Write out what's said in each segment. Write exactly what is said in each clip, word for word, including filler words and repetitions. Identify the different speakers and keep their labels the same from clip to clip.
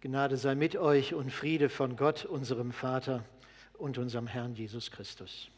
Speaker 1: Gnade sei mit euch und Friede von Gott, unserem Vater und unserem Herrn Jesus Christus.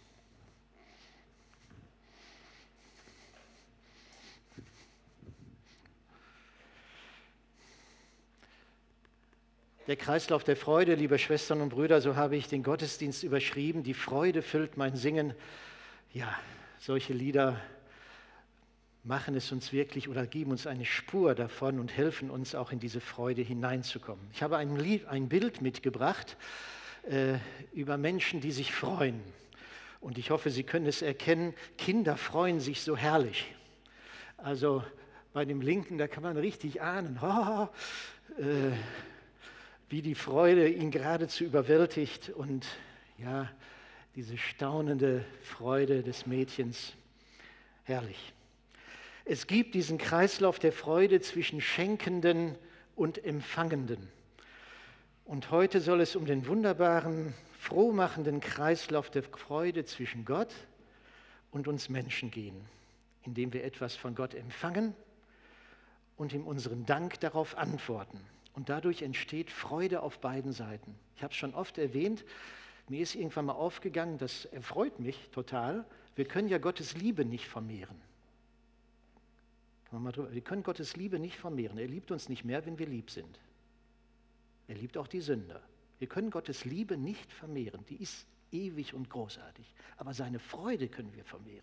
Speaker 1: Der Kreislauf der Freude, liebe Schwestern und Brüder, so habe ich den Gottesdienst überschrieben. Die Freude füllt mein Singen. Ja, solche Lieder machen es uns wirklich oder geben uns eine Spur davon und helfen uns auch in diese Freude hineinzukommen. Ich habe ein, Lied, ein Bild mitgebracht äh, über Menschen, die sich freuen. Und ich hoffe, Sie können es erkennen, Kinder freuen sich so herrlich. Also bei dem Linken, da kann man richtig ahnen, oh, äh, wie die Freude ihn geradezu überwältigt und ja, diese staunende Freude des Mädchens, herrlich. Es gibt diesen Kreislauf der Freude zwischen Schenkenden und Empfangenden. Und heute soll es um den wunderbaren, frohmachenden Kreislauf der Freude zwischen Gott und uns Menschen gehen, indem wir etwas von Gott empfangen und ihm unseren Dank darauf antworten. Und dadurch entsteht Freude auf beiden Seiten. Ich habe es schon oft erwähnt, mir ist irgendwann mal aufgegangen, das erfreut mich total, wir können ja Gottes Liebe nicht vermehren. Wir können Gottes Liebe nicht vermehren. Er liebt uns nicht mehr, wenn wir lieb sind. Er liebt auch die Sünder. Wir können Gottes Liebe nicht vermehren. Die ist ewig und großartig. Aber seine Freude können wir vermehren.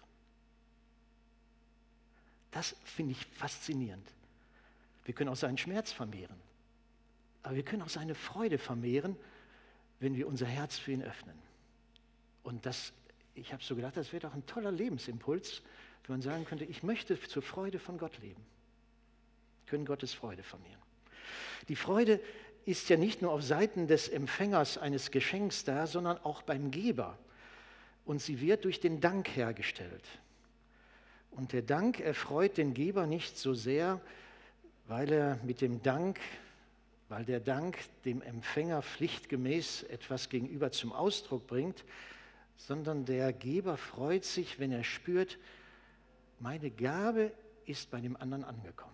Speaker 1: Das finde ich faszinierend. Wir können auch seinen Schmerz vermehren. Aber wir können auch seine Freude vermehren, wenn wir unser Herz für ihn öffnen. Und das, ich habe so gedacht, das wäre doch ein toller Lebensimpuls, wenn man sagen könnte, ich möchte zur Freude von Gott leben. Wir können Gottes Freude vermehren. Die Freude ist ja nicht nur auf Seiten des Empfängers eines Geschenks da, sondern auch beim Geber. Und sie wird durch den Dank hergestellt. Und der Dank erfreut den Geber nicht so sehr, weil er mit dem Dank, weil der Dank dem Empfänger pflichtgemäß etwas gegenüber zum Ausdruck bringt, sondern der Geber freut sich, wenn er spürt, meine Gabe ist bei dem anderen angekommen.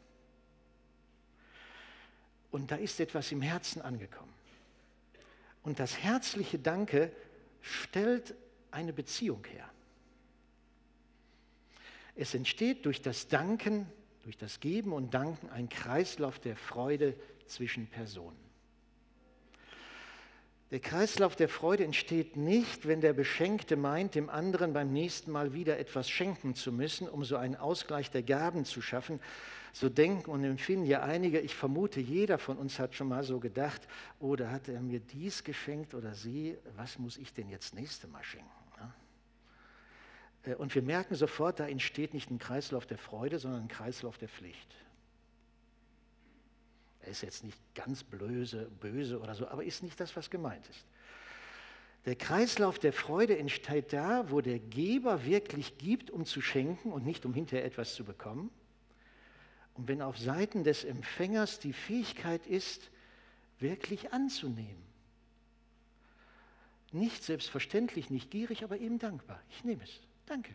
Speaker 1: Und da ist etwas im Herzen angekommen. Und das herzliche Danke stellt eine Beziehung her. Es entsteht durch das Danken, durch das Geben und Danken ein Kreislauf der Freude zwischen Personen. Der Kreislauf der Freude entsteht nicht, wenn der Beschenkte meint, dem anderen beim nächsten Mal wieder etwas schenken zu müssen, um so einen Ausgleich der Gaben zu schaffen. So denken und empfinden ja einige, ich vermute, jeder von uns hat schon mal so gedacht, oh, da hat er mir dies geschenkt oder sie, was muss ich denn jetzt nächste Mal schenken? Und wir merken sofort, da entsteht nicht ein Kreislauf der Freude, sondern ein Kreislauf der Pflicht. Er ist jetzt nicht ganz böse, böse oder so, aber ist nicht das, was gemeint ist. Der Kreislauf der Freude entsteht da, wo der Geber wirklich gibt, um zu schenken und nicht um hinterher etwas zu bekommen. Und wenn auf Seiten des Empfängers die Fähigkeit ist, wirklich anzunehmen. Nicht selbstverständlich, nicht gierig, aber eben dankbar. Ich nehme es. Danke.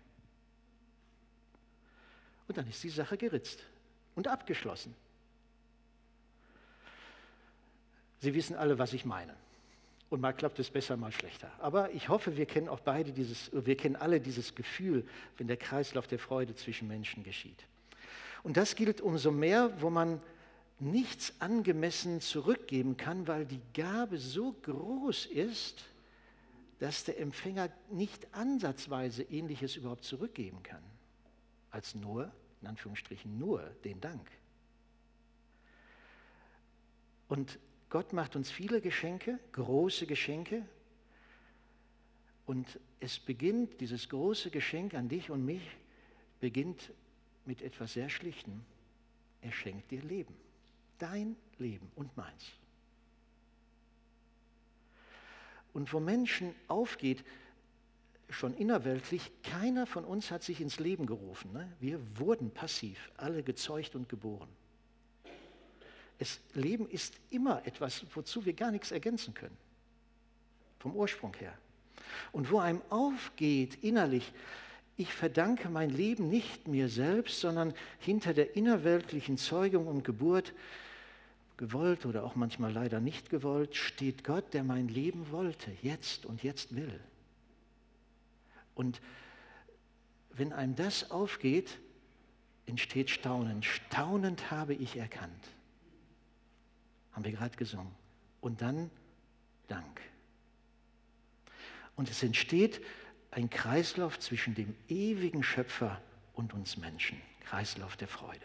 Speaker 1: Und dann ist die Sache geritzt und abgeschlossen. Sie wissen alle, was ich meine. Und mal klappt es besser, mal schlechter. Aber ich hoffe, wir kennen auch beide dieses, wir kennen alle dieses Gefühl, wenn der Kreislauf der Freude zwischen Menschen geschieht. Und das gilt umso mehr, wo man nichts angemessen zurückgeben kann, weil die Gabe so groß ist, dass der Empfänger nicht ansatzweise Ähnliches überhaupt zurückgeben kann, als nur, in Anführungsstrichen, nur den Dank. Und Gott macht uns viele Geschenke, große Geschenke, und es beginnt, dieses große Geschenk an dich und mich, beginnt mit etwas sehr Schlichtem. Er schenkt dir Leben, dein Leben und meins. Und wo Menschen aufgeht, schon innerweltlich, keiner von uns hat sich ins Leben gerufen. Ne? Wir wurden passiv, alle gezeugt und geboren. Das Leben ist immer etwas, wozu wir gar nichts ergänzen können, vom Ursprung her. Und wo einem aufgeht innerlich, ich verdanke mein Leben nicht mir selbst, sondern hinter der innerweltlichen Zeugung und Geburt gewollt oder auch manchmal leider nicht gewollt, steht Gott, der mein Leben wollte, jetzt und jetzt will. Und wenn einem das aufgeht, entsteht Staunen. Staunend habe ich erkannt. Haben wir gerade gesungen. Und dann Dank. Und es entsteht ein Kreislauf zwischen dem ewigen Schöpfer und uns Menschen. Kreislauf der Freude.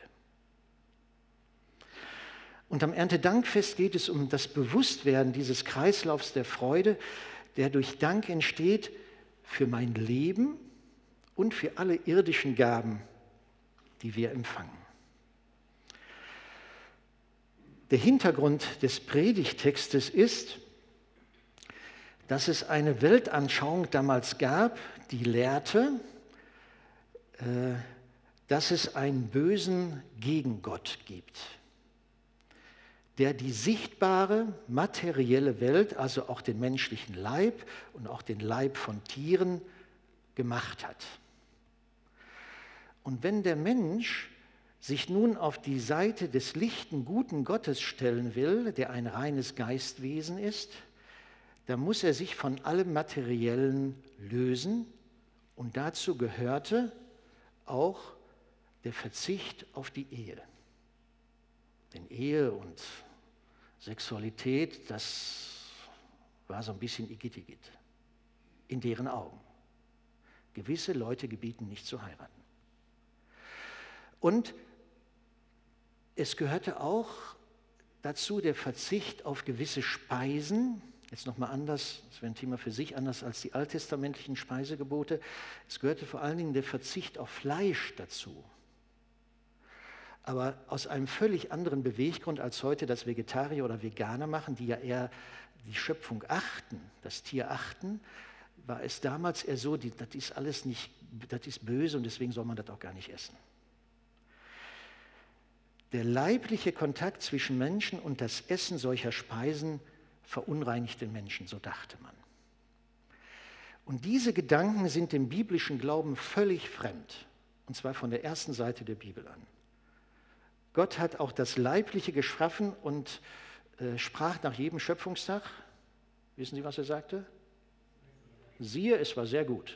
Speaker 1: Und am Erntedankfest geht es um das Bewusstwerden dieses Kreislaufs der Freude, der durch Dank entsteht für mein Leben und für alle irdischen Gaben, die wir empfangen. Der Hintergrund des Predigtextes ist, dass es eine Weltanschauung damals gab, die lehrte, äh, dass es einen bösen Gegengott gibt, der die sichtbare, materielle Welt, also auch den menschlichen Leib und auch den Leib von Tieren, gemacht hat. Und wenn der Mensch sich nun auf die Seite des lichten, guten Gottes stellen will, der ein reines Geistwesen ist, dann muss er sich von allem Materiellen lösen. Und dazu gehörte auch der Verzicht auf die Ehe. Denn Ehe und Sexualität, das war so ein bisschen Igitt-Igitt in deren Augen. Gewisse Leute gebieten nicht zu heiraten. Und es gehörte auch dazu der Verzicht auf gewisse Speisen, jetzt nochmal anders, das wäre ein Thema für sich, anders als die alttestamentlichen Speisegebote. Es gehörte vor allen Dingen der Verzicht auf Fleisch dazu. Aber aus einem völlig anderen Beweggrund als heute das Vegetarier oder Veganer machen, die ja eher die Schöpfung achten, das Tier achten, war es damals eher so, die, das ist alles nicht, das ist böse und deswegen soll man das auch gar nicht essen. Der leibliche Kontakt zwischen Menschen und das Essen solcher Speisen verunreinigt den Menschen, so dachte man. Und diese Gedanken sind dem biblischen Glauben völlig fremd, und zwar von der ersten Seite der Bibel an. Gott hat auch das Leibliche geschaffen und äh, sprach nach jedem Schöpfungstag, wissen Sie, was er sagte? Siehe, es war sehr gut.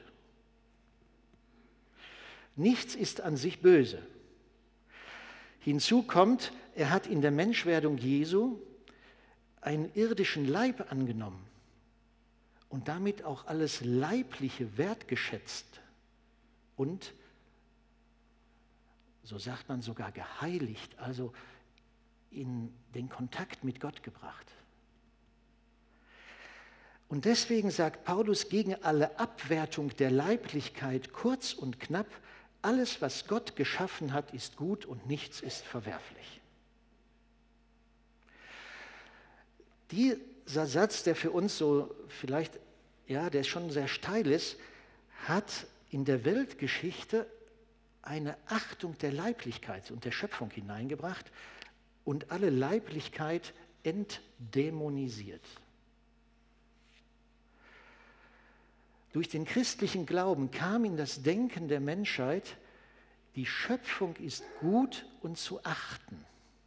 Speaker 1: Nichts ist an sich böse. Hinzu kommt, er hat in der Menschwerdung Jesu einen irdischen Leib angenommen und damit auch alles Leibliche wertgeschätzt und, so sagt man, sogar geheiligt, also in den Kontakt mit Gott gebracht. Und deswegen sagt Paulus gegen alle Abwertung der Leiblichkeit kurz und knapp, alles, was Gott geschaffen hat, ist gut und nichts ist verwerflich. Dieser Satz, der für uns so vielleicht, ja, der schon sehr steil ist, hat in der Weltgeschichte eine Achtung der Leiblichkeit und der Schöpfung hineingebracht und alle Leiblichkeit entdämonisiert. Durch den christlichen Glauben kam in das Denken der Menschheit, die Schöpfung ist gut und zu achten.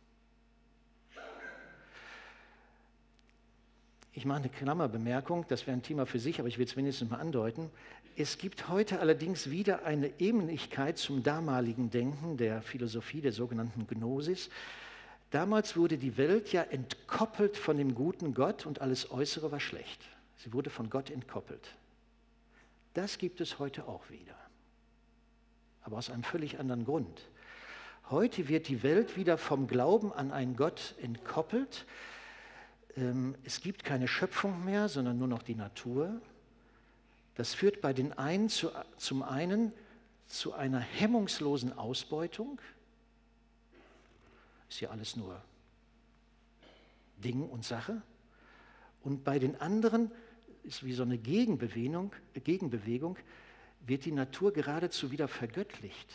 Speaker 1: Ich mache eine Klammerbemerkung, das wäre ein Thema für sich, aber ich will es wenigstens mal andeuten. Es gibt heute allerdings wieder eine Ähnlichkeit zum damaligen Denken der Philosophie, der sogenannten Gnosis. Damals wurde die Welt ja entkoppelt von dem guten Gott und alles Äußere war schlecht. Sie wurde von Gott entkoppelt. Das gibt es heute auch wieder, aber aus einem völlig anderen Grund. Heute wird die Welt wieder vom Glauben an einen Gott entkoppelt. Es gibt keine Schöpfung mehr, sondern nur noch die Natur. Das führt bei den einen zu, zum einen zu einer hemmungslosen Ausbeutung. Ist ja alles nur Ding und Sache. Und bei den anderen ist wie so eine Gegenbewegung, Gegenbewegung, wird die Natur geradezu wieder vergöttlicht.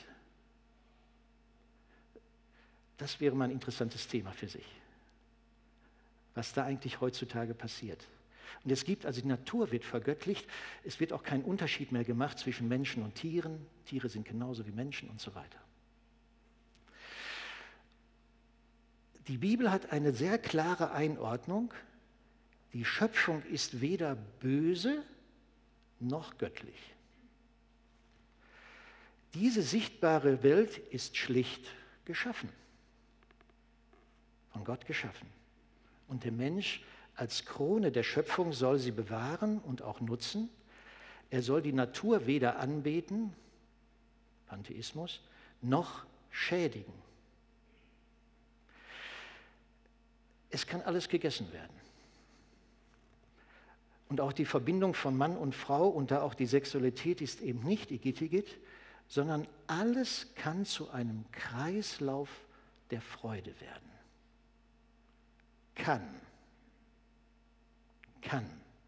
Speaker 1: Das wäre mal ein interessantes Thema für sich, was da eigentlich heutzutage passiert. Und es gibt, also die Natur wird vergöttlicht, es wird auch kein Unterschied mehr gemacht zwischen Menschen und Tieren. Tiere sind genauso wie Menschen und so weiter. Die Bibel hat eine sehr klare Einordnung. Die Schöpfung ist weder böse noch göttlich. Diese sichtbare Welt ist schlicht geschaffen, von Gott geschaffen. Und der Mensch als Krone der Schöpfung soll sie bewahren und auch nutzen. Er soll die Natur weder anbeten, Pantheismus, noch schädigen. Es kann alles gegessen werden. Und auch die Verbindung von Mann und Frau und da auch die Sexualität ist eben nicht Igitigit, sondern alles kann zu einem Kreislauf der Freude werden. Kann. Kann.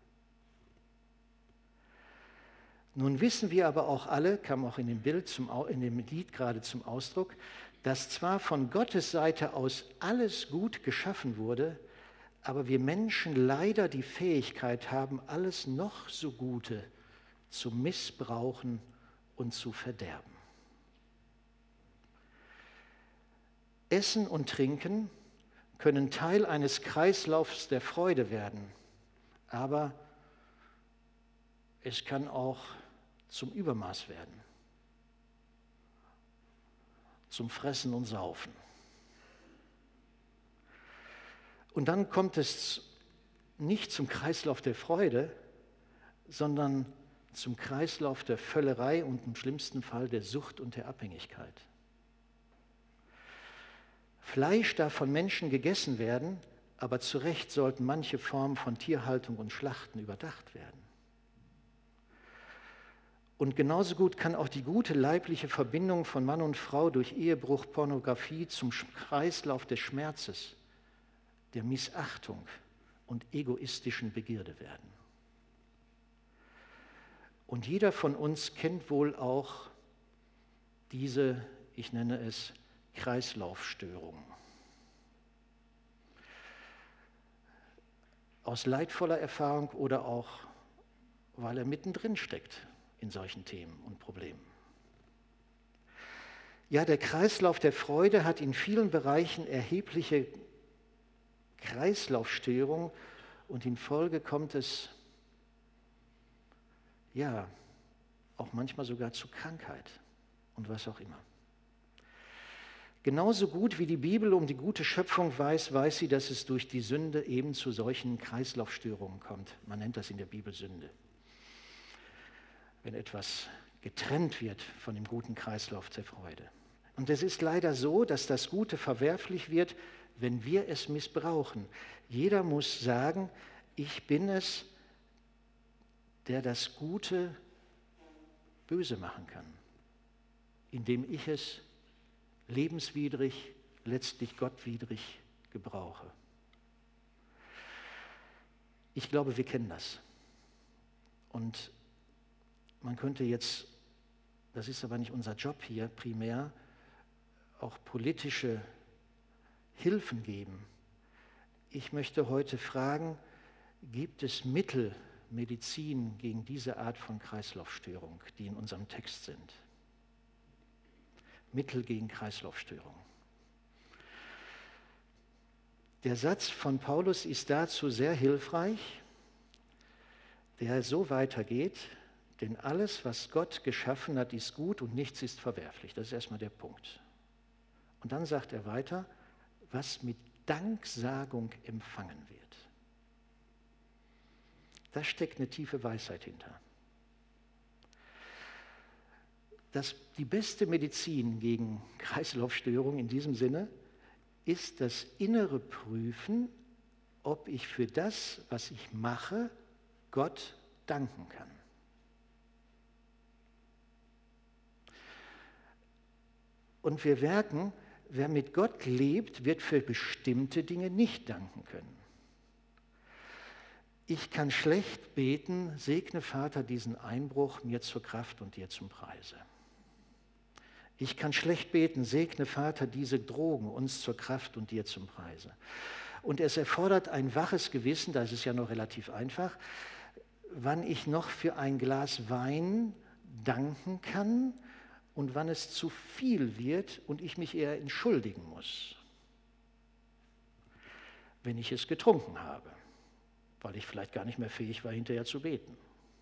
Speaker 1: Nun wissen wir aber auch alle, kam auch in dem Bild, zum, in dem Lied gerade zum Ausdruck, dass zwar von Gottes Seite aus alles gut geschaffen wurde, aber wir Menschen leider die Fähigkeit haben, alles noch so Gute zu missbrauchen und zu verderben. Essen und Trinken können Teil eines Kreislaufs der Freude werden, aber es kann auch zum Übermaß werden, zum Fressen und Saufen. Und dann kommt es nicht zum Kreislauf der Freude, sondern zum Kreislauf der Völlerei und im schlimmsten Fall der Sucht und der Abhängigkeit. Fleisch darf von Menschen gegessen werden, aber zu Recht sollten manche Formen von Tierhaltung und Schlachten überdacht werden. Und genauso gut kann auch die gute leibliche Verbindung von Mann und Frau durch Ehebruch, Pornografie zum Kreislauf des Schmerzes, der Missachtung und egoistischen Begierde werden. Und jeder von uns kennt wohl auch diese, ich nenne es, Kreislaufstörungen. Aus leidvoller Erfahrung oder auch, weil er mittendrin steckt in solchen Themen und Problemen. Ja, der Kreislauf der Freude hat in vielen Bereichen erhebliche Kreislaufstörungen und in Folge kommt es, ja, auch manchmal sogar zu Krankheit und was auch immer. Genauso gut wie die Bibel um die gute Schöpfung weiß, weiß sie, dass es durch die Sünde eben zu solchen Kreislaufstörungen kommt. Man nennt das in der Bibel Sünde. Wenn etwas getrennt wird von dem guten Kreislauf der Freude. Und es ist leider so, dass das Gute verwerflich wird, wenn wir es missbrauchen. Jeder muss sagen, ich bin es, der das Gute böse machen kann, indem ich es lebenswidrig, letztlich gottwidrig gebrauche. Ich glaube, wir kennen das. Und man könnte jetzt, das ist aber nicht unser Job hier primär, auch politische Hilfen geben. Ich möchte heute fragen, gibt es Mittel, Medizin gegen diese Art von Kreislaufstörung, die in unserem Text sind? Mittel gegen Kreislaufstörung. Der Satz von Paulus ist dazu sehr hilfreich, der so weitergeht, denn alles, was Gott geschaffen hat, ist gut und nichts ist verwerflich. Das ist erstmal der Punkt. Und dann sagt er weiter, was mit Danksagung empfangen wird. Da steckt eine tiefe Weisheit hinter. Das, die beste Medizin gegen Kreislaufstörungen in diesem Sinne ist das innere Prüfen, ob ich für das, was ich mache, Gott danken kann. Und wir merken, wer mit Gott lebt, wird für bestimmte Dinge nicht danken können. Ich kann schlecht beten, segne Vater diesen Einbruch mir zur Kraft und dir zum Preise. Ich kann schlecht beten, segne Vater diese Drogen uns zur Kraft und dir zum Preise. Und es erfordert ein waches Gewissen, das ist ja noch relativ einfach, wann ich noch für ein Glas Wein danken kann und wann es zu viel wird und ich mich eher entschuldigen muss. wenn ich es getrunken habe, weil ich vielleicht gar nicht mehr fähig war, hinterher zu beten.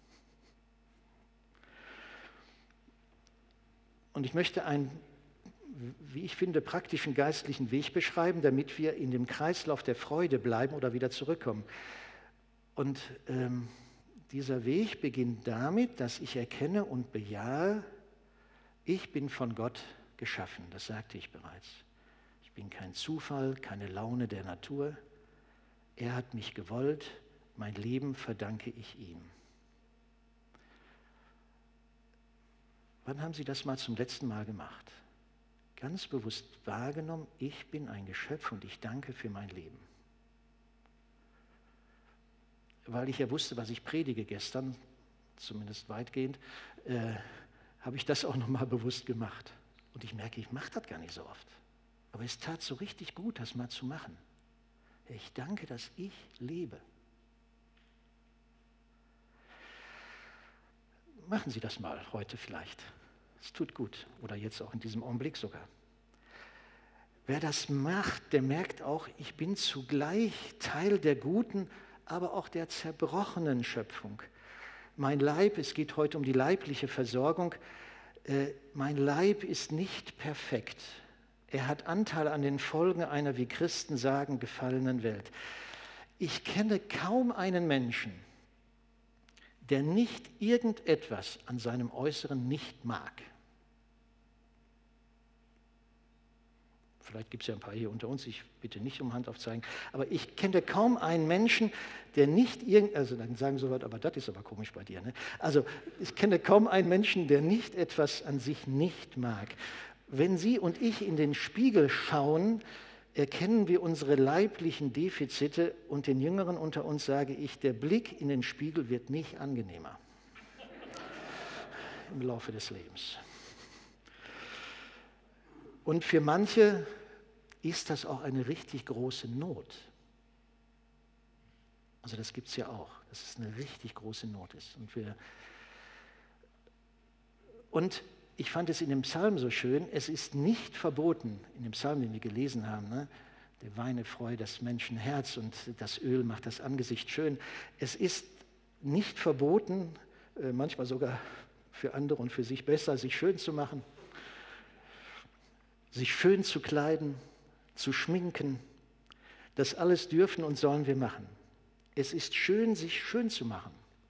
Speaker 1: Und ich möchte einen, wie ich finde, praktischen geistlichen Weg beschreiben, damit wir in dem Kreislauf der Freude bleiben oder wieder zurückkommen. Und ähm, dieser Weg beginnt damit, dass ich erkenne und bejahe, ich bin von Gott geschaffen, das sagte ich bereits. Ich bin kein Zufall, keine Laune der Natur. Er hat mich gewollt, mein Leben verdanke ich ihm. Wann haben Sie das mal zum letzten Mal gemacht? Ganz bewusst wahrgenommen, ich bin ein Geschöpf und ich danke für mein Leben. Weil ich ja wusste, was ich predige gestern, zumindest weitgehend, äh, habe ich das auch nochmal bewusst gemacht. Und ich merke, ich mache das gar nicht so oft. Aber es tat so richtig gut, das mal zu machen. Ich danke, dass ich lebe. Machen Sie das mal heute vielleicht. Es tut gut. Oder jetzt auch in diesem Augenblick sogar. Wer das macht, der merkt auch, ich bin zugleich Teil der guten, aber auch der zerbrochenen Schöpfung. Mein Leib, es geht heute um die leibliche Versorgung, äh, mein Leib ist nicht perfekt. Er hat Anteil an den Folgen einer, wie Christen sagen, gefallenen Welt. Ich kenne kaum einen Menschen, der nicht irgendetwas an seinem Äußeren nicht mag. Vielleicht gibt es ja ein paar hier unter uns, ich bitte nicht um Hand aufzeigen, aber ich kenne kaum einen Menschen, der nicht irgend, also dann sagen so was, aber das ist aber komisch bei dir, ne? Also ich kenne kaum einen Menschen, der nicht etwas an sich nicht mag. Wenn Sie und ich in den Spiegel schauen, erkennen wir unsere leiblichen Defizite und den Jüngeren unter uns sage ich, der Blick in den Spiegel wird nicht angenehmer im Laufe des Lebens. Und für manche ist das auch eine richtig große Not. Also das gibt es ja auch, dass es eine richtig große Not ist. Und, wir und ich fand es in dem Psalm so schön, es ist nicht verboten, in dem Psalm, den wir gelesen haben, ne? Der Weine freut das Menschenherz und das Öl macht das Angesicht schön. Es ist nicht verboten, manchmal sogar für andere und für sich besser, sich schön zu machen, sich schön zu kleiden, zu schminken. Das alles dürfen und sollen wir machen. Es ist schön, sich schön zu machen.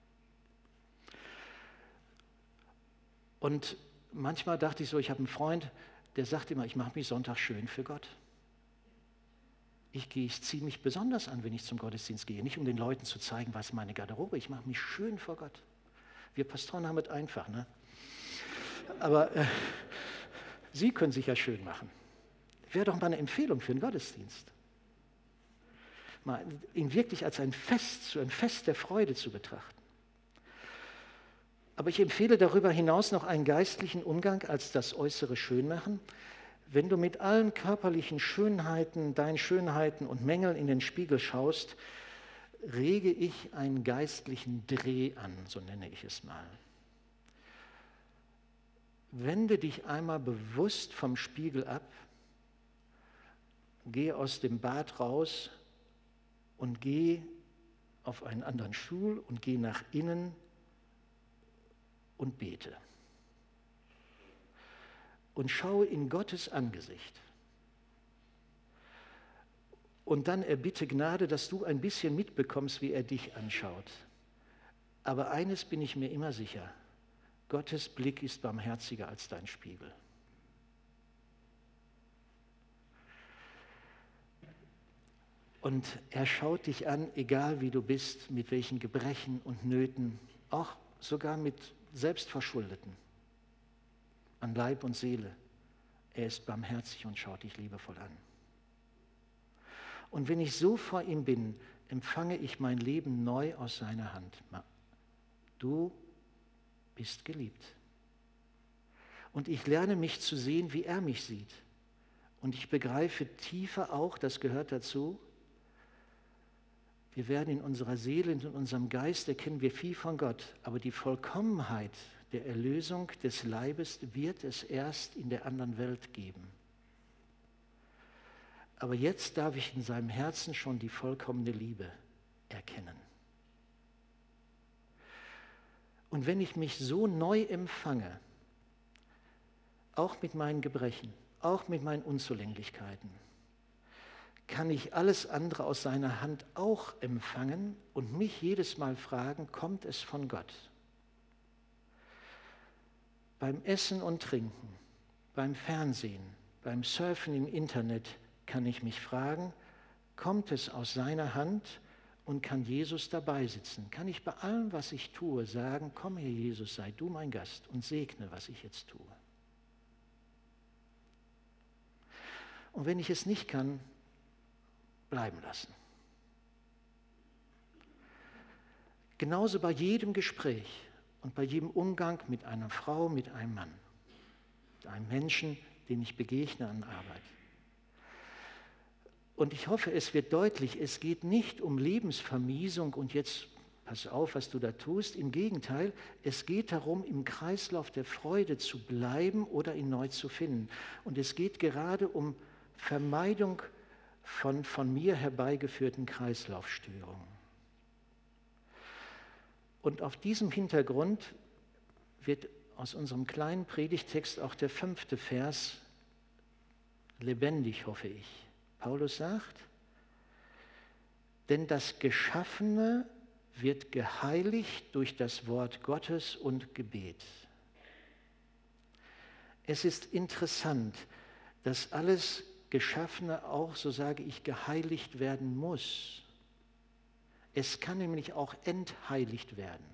Speaker 1: Und manchmal dachte ich so, ich habe einen Freund, der sagt immer, ich mache mich Sonntag schön für Gott. Ich gehe, ich ziehe mich besonders an, wenn ich zum Gottesdienst gehe. Nicht um den Leuten zu zeigen, was ist meine Garderobe. Ich mache mich schön vor Gott. Wir Pastoren haben es einfach, ne? Aber äh, Sie können sich ja schön machen. Wäre doch mal eine Empfehlung für einen Gottesdienst. Mal ihn wirklich als ein Fest, ein Fest der Freude zu betrachten. Aber ich empfehle darüber hinaus noch einen geistlichen Umgang als das äußere Schönmachen. Wenn du mit allen körperlichen Schönheiten, deinen Schönheiten und Mängeln in den Spiegel schaust, rege ich einen geistlichen Dreh an, so nenne ich es mal. Wende dich einmal bewusst vom Spiegel ab, geh aus dem Bad raus und geh auf einen anderen Stuhl und geh nach innen und bete. Und schaue in Gottes Angesicht. Und dann erbitte Gnade, dass du ein bisschen mitbekommst, wie er dich anschaut. Aber eines bin ich mir immer sicher, Gottes Blick ist barmherziger als dein Spiegel. Und er schaut dich an, egal wie du bist, mit welchen Gebrechen und Nöten, auch sogar mit Selbstverschuldeten, an Leib und Seele. Er ist barmherzig und schaut dich liebevoll an. Und wenn ich so vor ihm bin, empfange ich mein Leben neu aus seiner Hand. Du bist geliebt. Und ich lerne mich zu sehen, wie er mich sieht. Und ich begreife tiefer auch, das gehört dazu, wir werden in unserer Seele und in unserem Geist erkennen wir viel von Gott, aber die Vollkommenheit der Erlösung des Leibes wird es erst in der anderen Welt geben. Aber jetzt darf ich in seinem Herzen schon die vollkommene Liebe erkennen. Und wenn ich mich so neu empfange, auch mit meinen Gebrechen, auch mit meinen Unzulänglichkeiten, kann ich alles andere aus seiner Hand auch empfangen und mich jedes Mal fragen, kommt es von Gott? Beim Essen und Trinken, beim Fernsehen, beim Surfen im Internet kann ich mich fragen, kommt es aus seiner Hand und kann Jesus dabei sitzen? Kann ich bei allem, was ich tue, sagen, komm hier Jesus, sei du mein Gast und segne, was ich jetzt tue? Und wenn ich es nicht kann, bleiben lassen. Genauso bei jedem Gespräch und bei jedem Umgang mit einer Frau, mit einem Mann, mit einem Menschen, den ich begegne an Arbeit. Und ich hoffe, es wird deutlich, es geht nicht um Lebensvermiesung und jetzt pass auf, was du da tust. Im Gegenteil, es geht darum, im Kreislauf der Freude zu bleiben oder ihn neu zu finden. Und es geht gerade um Vermeidung von von mir herbeigeführten Kreislaufstörungen. Und auf diesem Hintergrund wird aus unserem kleinen Predigtext auch der fünfte Vers lebendig, hoffe ich. Paulus sagt, denn das Geschaffene wird geheiligt durch das Wort Gottes und Gebet. Es ist interessant, dass alles Geschaffene auch, so sage ich, geheiligt werden muss. Es kann nämlich auch entheiligt werden,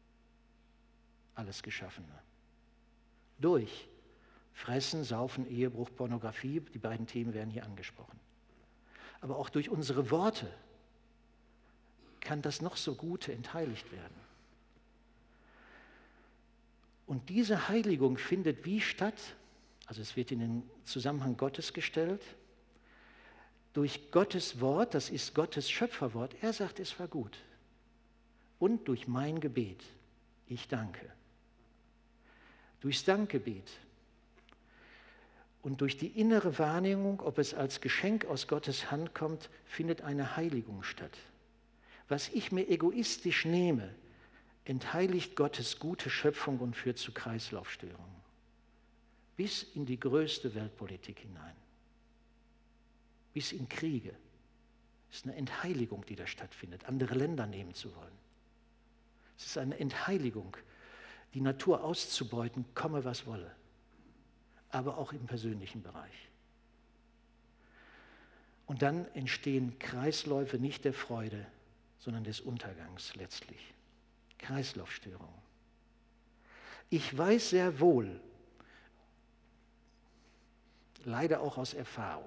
Speaker 1: alles Geschaffene. Durch Fressen, Saufen, Ehebruch, Pornografie, die beiden Themen werden hier angesprochen. Aber auch durch unsere Worte kann das noch so Gute entheiligt werden. Und diese Heiligung findet wie statt? Also es wird in den Zusammenhang Gottes gestellt, durch Gottes Wort, das ist Gottes Schöpferwort, er sagt, es war gut. Und durch mein Gebet, ich danke. Durchs Dankgebet und durch die innere Wahrnehmung, ob es als Geschenk aus Gottes Hand kommt, findet eine Heiligung statt. Was ich mir egoistisch nehme, entheiligt Gottes gute Schöpfung und führt zu Kreislaufstörungen. Bis in die größte Weltpolitik hinein. Bis in Kriege. Es ist eine Entheiligung, die da stattfindet, andere Länder nehmen zu wollen. Es ist eine Entheiligung, die Natur auszubeuten, komme was wolle. Aber auch im persönlichen Bereich. Und dann entstehen Kreisläufe nicht der Freude, sondern des Untergangs letztlich. Kreislaufstörungen. Ich weiß sehr wohl, leider auch aus Erfahrung,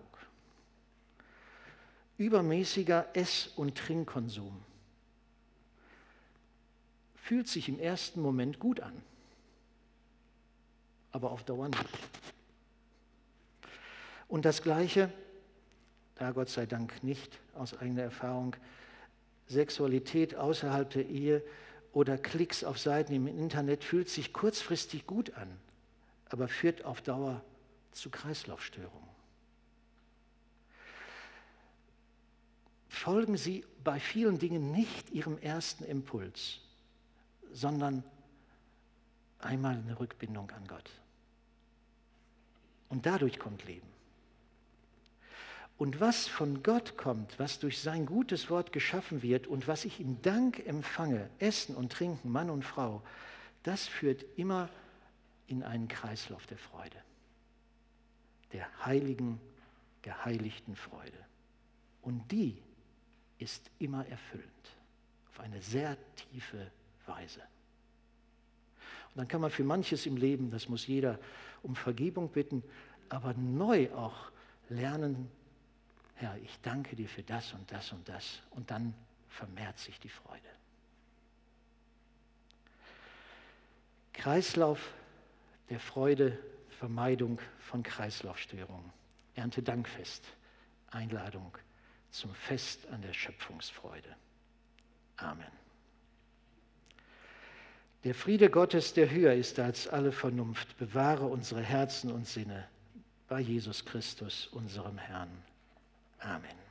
Speaker 1: übermäßiger Ess- und Trinkkonsum fühlt sich im ersten Moment gut an, aber auf Dauer nicht. Und das Gleiche, da Gott sei Dank nicht aus eigener Erfahrung, Sexualität außerhalb der Ehe oder Klicks auf Seiten im Internet fühlt sich kurzfristig gut an, aber führt auf Dauer zu Kreislaufstörungen. Folgen Sie bei vielen Dingen nicht Ihrem ersten Impuls, sondern einmal eine Rückbindung an Gott. Und dadurch kommt Leben. Und was von Gott kommt, was durch sein gutes Wort geschaffen wird und was ich im Dank empfange, Essen und Trinken, Mann und Frau, das führt immer in einen Kreislauf der Freude, der heiligen, geheiligten Freude. Und die ist immer erfüllend, auf eine sehr tiefe Weise. Und dann kann man für manches im Leben, das muss jeder, um Vergebung bitten, aber neu auch lernen, Herr, ich danke dir für das und das und das. Und dann vermehrt sich die Freude. Kreislauf der Freude, Vermeidung von Kreislaufstörungen. Erntedankfest, Einladung zum Fest an der Schöpfungsfreude. Amen. Der Friede Gottes, der höher ist als alle Vernunft, bewahre unsere Herzen und Sinne bei Jesus Christus, unserem Herrn. Amen.